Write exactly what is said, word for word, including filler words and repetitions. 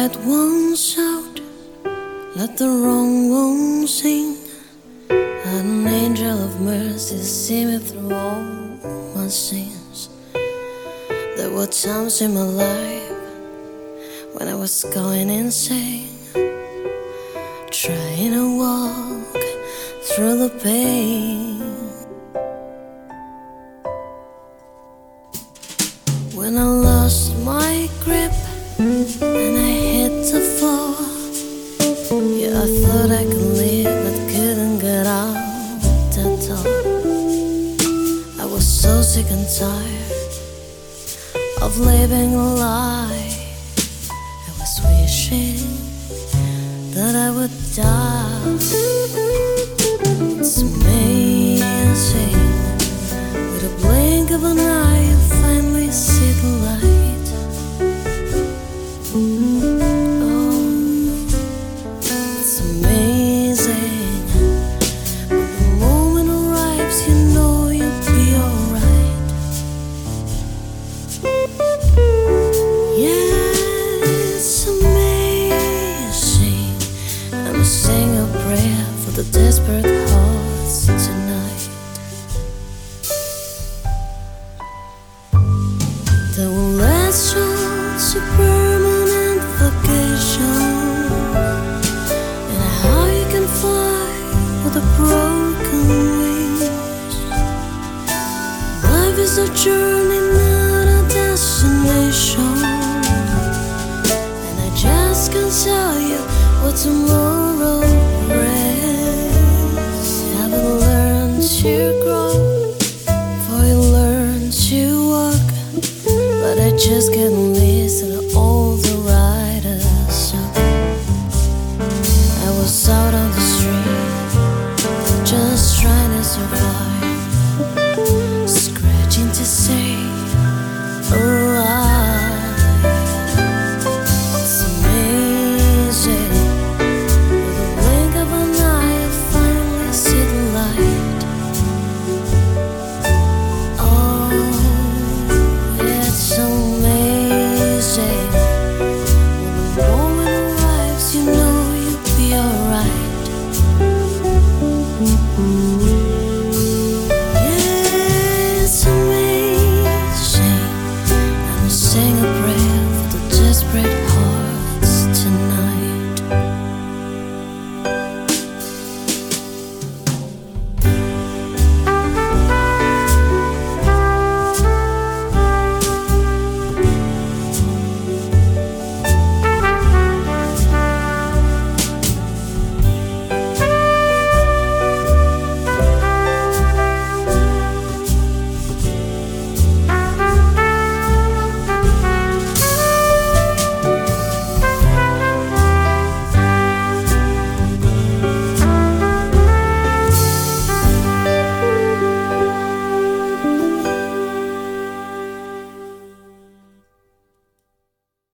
right one shout, let the wrong one sing. And an angel of mercy see me through all my sins. There were times in my life when I was going insane, trying to walk through the pain. When I lost my grip and I hit the floor, yeah, I thought I could live but couldn't get out that door. I was so sick and tired of living a lie. I was wishing that I would die. It's amazing, with a blink of an eye you finally see the light. Oh, it's amazing, when the moment arrives you know you'll be alright. Yeah, it's amazing. I'ma sing a prayer for the desperate hearts tonight. That will last to permanent vacation, and how you can fly with a broken wings. Life is a journey, not a destination, and I just can't tell you what tomorrow brings. Haven't learned to grow, for you learn to walk, but I just can't listen to all the riders song. I was out on the street, just trying to survive, scratching to stay alive. It's amazing, with a blink of an eye I finally see the light. Oh, it's amazing, when the moment arrives you know you'll be alright.